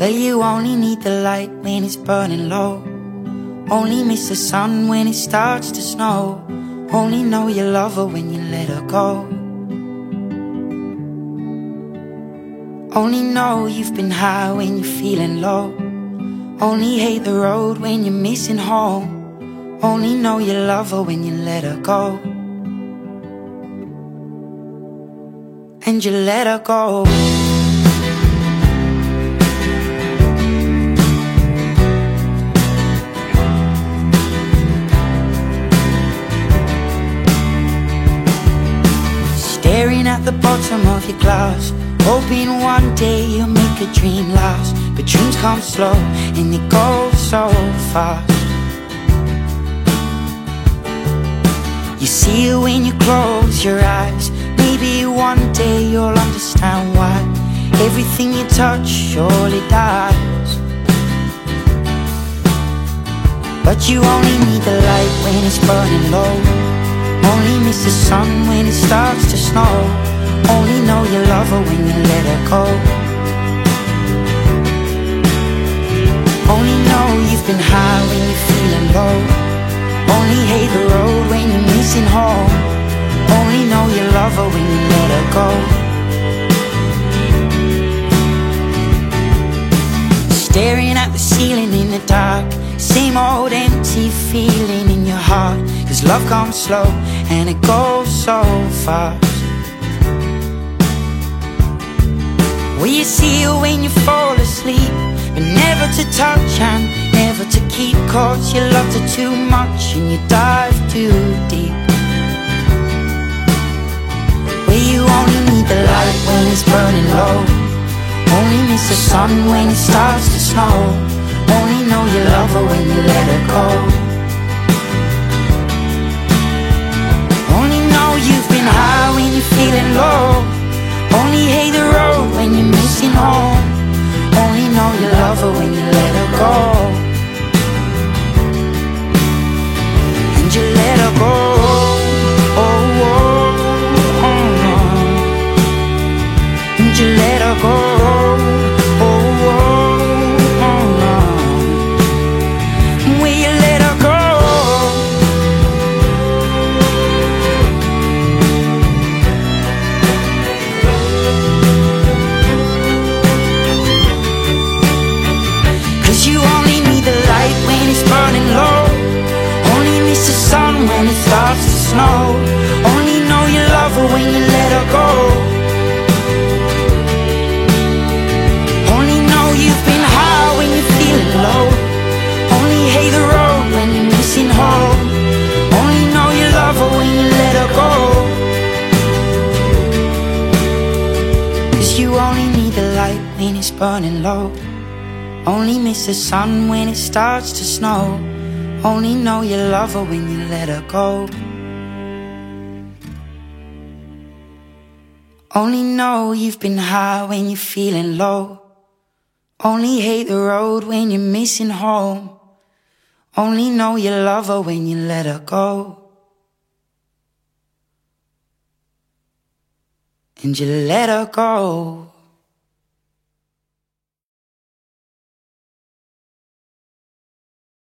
Well, you only need the light when it's burning low. Only miss the sun when it starts to snow. Only know you love her when you let her go. Only know you've been high when you're feeling low. Only hate the road when you're missing home. Only know you love her when you let her go. And you let her go. Staring at the bottom of your glass, hoping one day you'll make a dream last. But dreams come slow and they go so fast. You see it when you close your eyes. Maybe one day you'll understand why everything you touch surely dies. But you only need the light when it's burning low. Only miss the sun when it starts to snow. Only know you love her when you let her go. Only know you've been high when you're feeling low. Only hate the road when you're missing home. Only know you love her when you let her go. Staring at the ceiling in the dark, same old empty feeling in your heart. 'Cause love comes slow and it goes so fast. Well, you see her when you fall asleep, but never to touch and never to keep. 'Cause you loved her too much and you dive too deep. Well, you only need the light when it's burning low. Only miss the sun when it starts to snow. Only know you love her when you let her go. Only know you've been high when you're feeling low. Only hate the road when you're missing home. Only know you love her when you let her go. And you let her go. Oh, oh, oh, oh. And you let her go. Oh, oh, oh, oh. Will you let her go? You only need the light when it's burning low. Only miss the sun when it starts to snow. Only know you love her when you let her go. Only know you've been high when you're feeling low. Only hate the road when you're missing home. Only know you love her when you let her go. 'Cause you only need the light when it's burning low. Only miss the sun when it starts to snow. Only know you love her when you let her go. Only know you've been high when you're feeling low. Only hate the road when you're missing home. Only know you love her when you let her go. And you let her go.